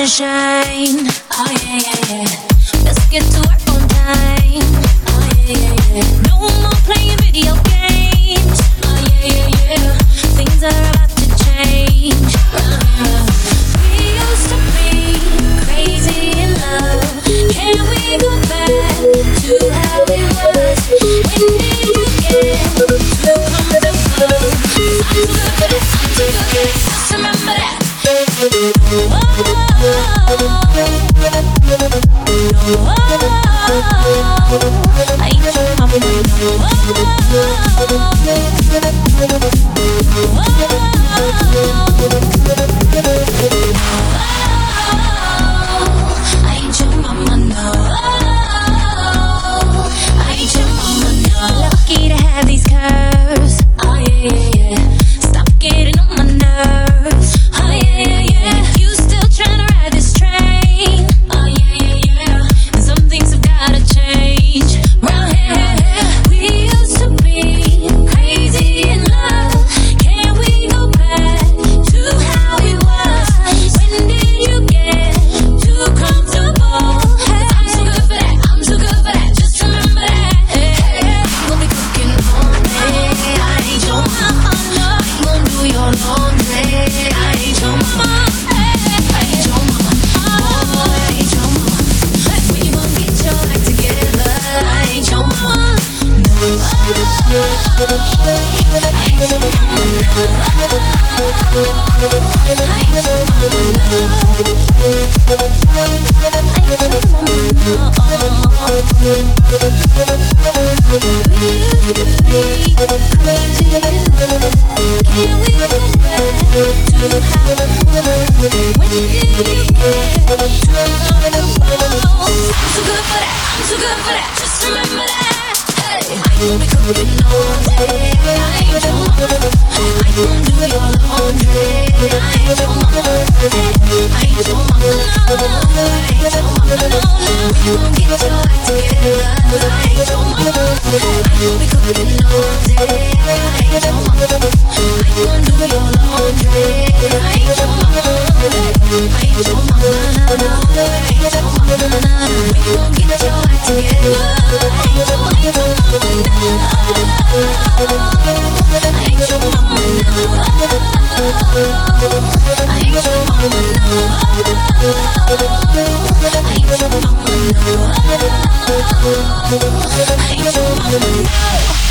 to shine. Oh yeah, yeah, yeah. Let's get to work on time. Oh yeah, yeah, yeah. No more playing video games. Oh yeah, yeah, yeah. Things are about to change. We used to be crazy in love. Can we go back to how it was? When did you get too comfortable? I'm too good, just remember that. I ain't your mama, lucky to have these curves. Oh yeah, yeah, yeah. Stop getting on my nerves. Oh yeah, yeah, yeah. You still trying to ride this train. Oh yeah, yeah, yeah. And some things have gotta change. Round here, we used to be crazy in love. Can we go back to how it was? When did you get too comfortable? I'm too good for that. I'm too good for that. Just remember that. We'll be cooking all day. I ain't your mama. I ain't gonna do your laundry. I ain't your mama. I ain't your mama. Oh, I ain't your mama. When you gonna get your act together? I ain't your mama. No. I ain't your mama. Just remember that. Hey, I ain't be cooking all day. I ain't your mama. I ain't gonna do your laundry. I ain't your mama. I ain't your mama. No, I ain't your mama. No, you gon' get your act together. I ain't your mama. I ain't be cooking all day. I ain't your mama. I ain't gonna do your laundry. I ain't your mama. I ain't your mama. No, I ain't your mama. You gon' get your act together. I ain't your mama. I ain't your mama. I ain't your mama. I ain't your mama.